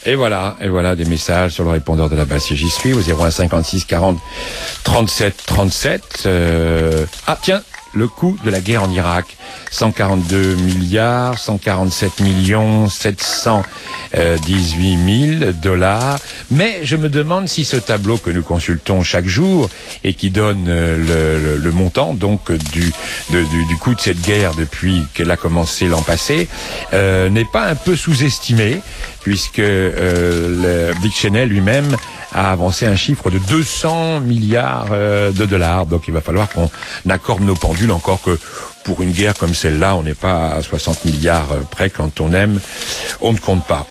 Et voilà des messages sur le répondeur de la Bastille. J'y suis au 01 56 40 37 37. Ah tiens, le coût de la guerre en Irak, 142 milliards, 147 millions, 718 000 $. Mais je me demande si ce tableau que nous consultons chaque jour et qui donne le montant donc du coût de cette guerre depuis qu'elle a commencé l'an passé n'est pas un peu sous-estimé, puisque Dick Cheney lui-même a avancé un chiffre de 200 milliards de dollars. Donc il va falloir qu'on accorde nos pendules, encore que pour une guerre comme celle-là, on n'est pas à 60 milliards près. Quand on aime, on ne compte pas.